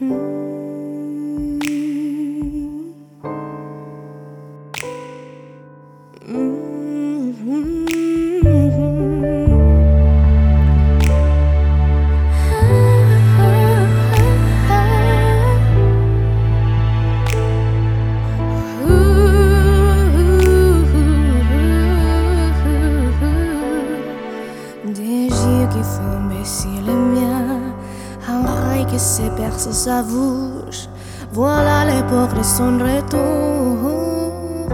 Des yeux qui font baisser les miens, un rail qui se perce sa bouche. Voilà l'époque de son retour,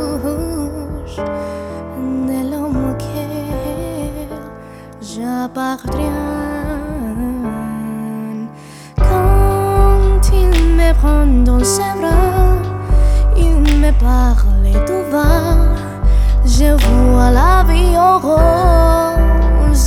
de l'homme auquel j'appartiens. Quand il me prend dans ses bras, il me parle tout bas. Je vois la vie en rose.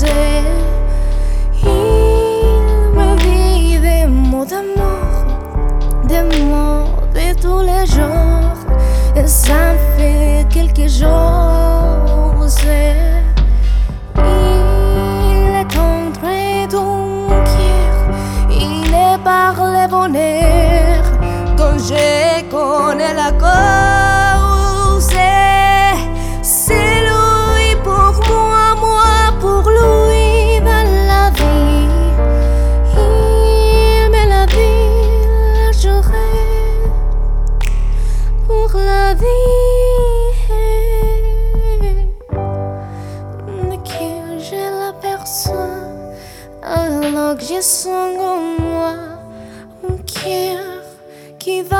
Il me dit des mots d'amour, des mots de tous les jours, et ça me fait quelque chose. Il est entré dans mon cœur, il est par le bonheur, quand je connais la cause. C'est lui pour moi, moi pour lui dans la vie. Il me l'a dit, j'aurai pour la vie. Dès que je l'aperçois, alors que je sens en moi mon cœur qui va.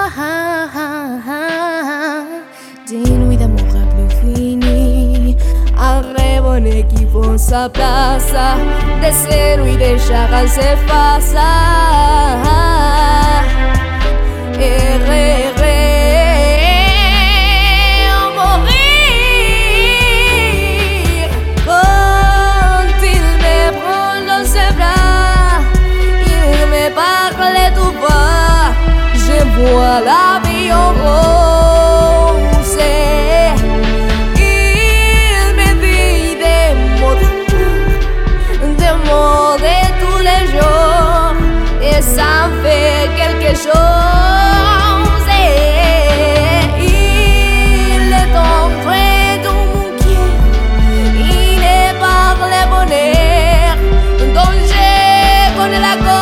Des nuits d'amour à plus fini, un rêve qui prend sa place, de celui de chacun s'efface. Errer, mourir. Quand il me prend dans ses bras, il me parle tout bas. Je vois la vie en rose. Ça me fait quelque chose. Il est entré dans mon cœur, il est par le bonheur, dont je connais la cause.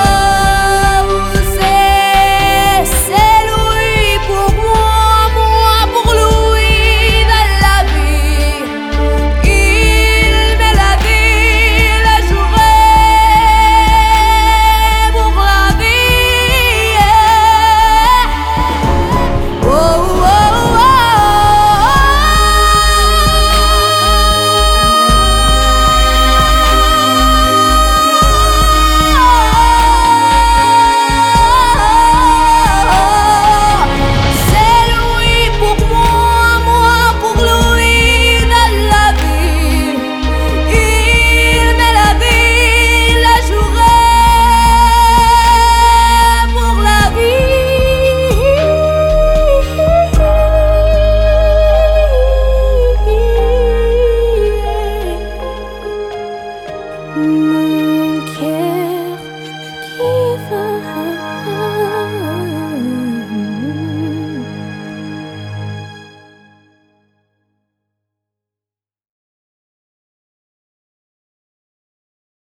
C'est lui pour moi, moi pour lui dans la vie. Il me l'a dit, la journée pour la vie. Oh, oh, oh, c'est lui pour moi, moi pour lui dans la vie. Il me l'a dit, la journée pour la vie. Mon cœur